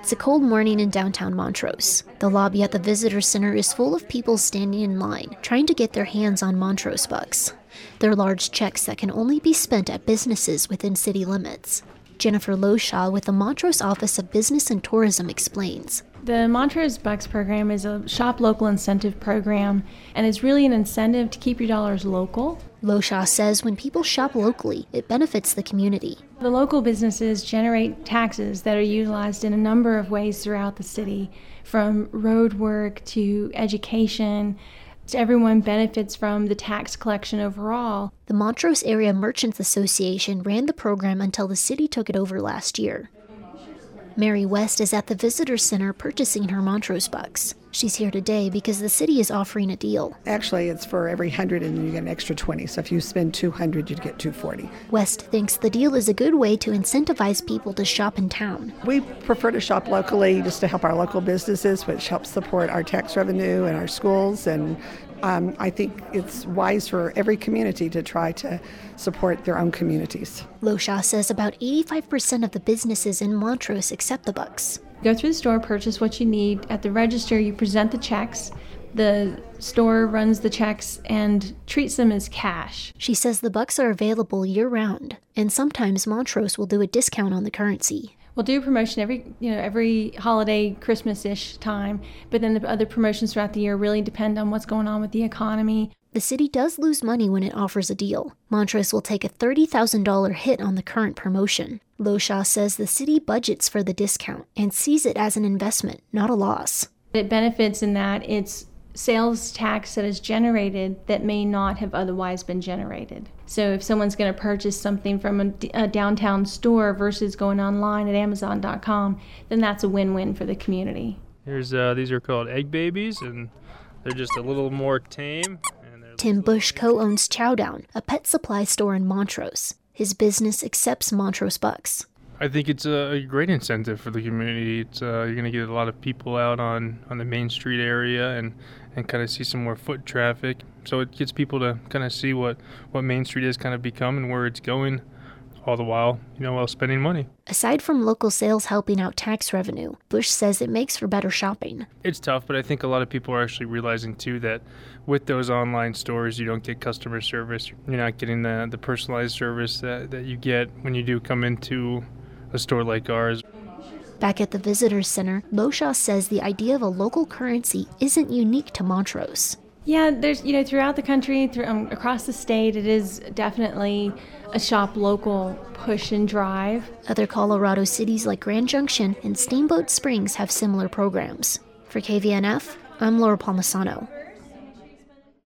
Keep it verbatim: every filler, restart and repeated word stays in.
It's a cold morning in downtown Montrose. The lobby at the visitor center is full of people standing in line, trying to get their hands on Montrose bucks. They're large checks that can only be spent at businesses within city limits. Jennifer Loshaw with the Montrose Office of Business and Tourism explains. The Montrose Bucks program is a shop local incentive program, and is really an incentive to keep your dollars local. Loshaw says when people shop locally, it benefits the community. The local businesses generate taxes that are utilized in a number of ways throughout the city, from road work to education. Everyone benefits from the tax collection overall. The Montrose Area Merchants Association ran the program until the city took it over last year. Mary West is at the visitor center purchasing her Montrose bucks. She's here today because the city is offering a deal. Actually, it's for every one hundred and you get an extra twenty. So if you spend two hundred, you'd get two hundred forty. West thinks the deal is a good way to incentivize people to shop in town. We prefer to shop locally just to help our local businesses, which helps support our tax revenue and our schools. And um, I think it's wise for every community to try to support their own communities. Loshaw says about eighty-five percent of the businesses in Montrose accept the bucks. Go through the store, purchase what you need. At the register, you present the checks. The store runs the checks and treats them as cash. She says the bucks are available year-round, and sometimes Montrose will do a discount on the currency. We'll do a promotion every, you know, every holiday, Christmas-ish time, but then the other promotions throughout the year really depend on what's going on with the economy. The city does lose money when it offers a deal. Montrose will take a thirty thousand dollars hit on the current promotion. Loshaw says the city budgets for the discount and sees it as an investment, not a loss. It benefits in that it's sales tax that is generated that may not have otherwise been generated. So if someone's going to purchase something from a, a downtown store versus going online at amazon dot com, then that's a win-win for the community. Here's uh, these are called egg babies, and they're just a little more tame. Tim Bush co-owns Chowdown, a pet supply store in Montrose. His business accepts Montrose bucks. I think it's a great incentive for the community. It's, uh, you're going to get a lot of people out on, on the Main Street area and, and kind of see some more foot traffic. So it gets people to kind of see what, what Main Street has kind of become and where it's going, all the while, you know, while spending money. Aside from local sales helping out tax revenue, Bush says it makes for better shopping. It's tough, but I think a lot of people are actually realizing, too, that with those online stores, you don't get customer service. You're not getting the, the personalized service that, that you get when you do come into a store like ours. Back at the Visitors Center, Loshaw says the idea of a local currency isn't unique to Montrose. Yeah, there's, you know, throughout the country, through, um, across the state, it is definitely a shop local push and drive. Other Colorado cities like Grand Junction and Steamboat Springs have similar programs. For K V N F, I'm Laura Palmisano.